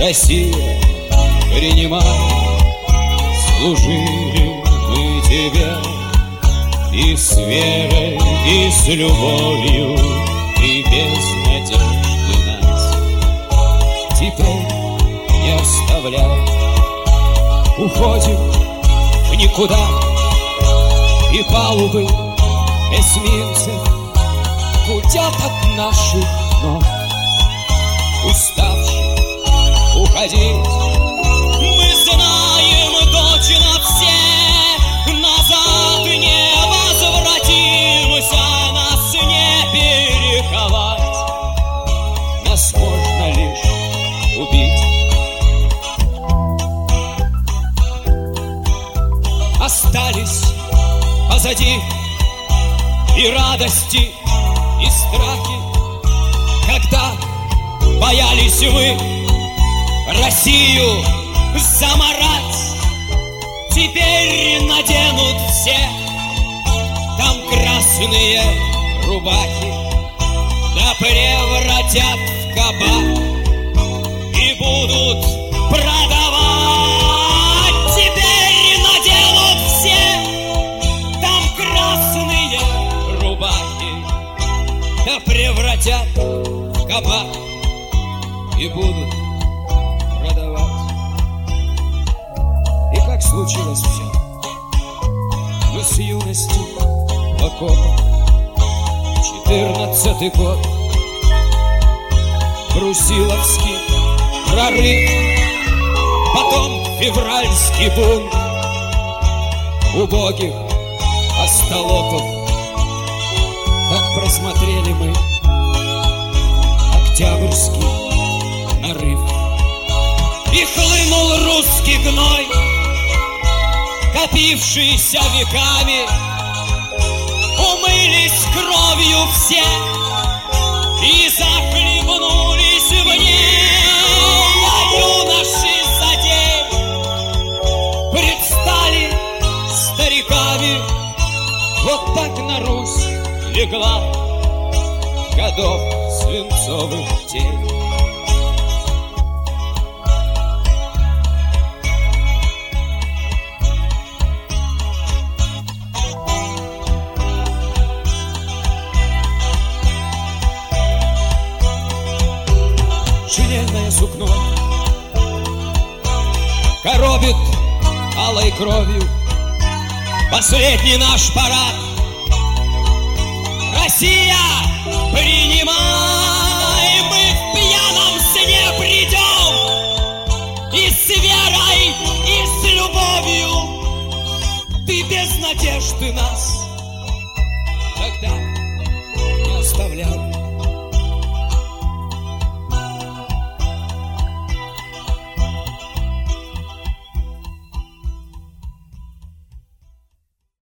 Россия, принимай, служили мы тебе и с верой, и с любовью, и без надежды нас. Теперь не оставляй, уходим в никуда, и палубы эсминцев гудят от наших ног. Уставший уходить, мы знаем точно все, назад не возвратимся, нас не перековать, нас можно лишь убить. Остались позади и радости, и страхи, когда боялись вы Россию замарать. Теперь наденут все там красные рубахи, да превратят в кабак и будут продавать. Теперь наденут все там красные рубахи, да превратят в кабак и будут продавать. И как случилось все, мы с юности в окопах, 14-й год, Брусиловский прорыв, потом февральский бунт убогих остолопов. Как просмотрели мы Октябрьский нарыв, и хлынул русский гной, копившийся веками. Умылись кровью все и захлебнулись в ней, а юноши за день предстали стариками. Вот так на Русь легла годов свинцовых тень. Шинельное сукно коробит алой кровью последний наш парад. Россия, принимай, мы в пьяном сне придем, и с верой, и с любовью. Ты без надежды нас тогда не оставляй.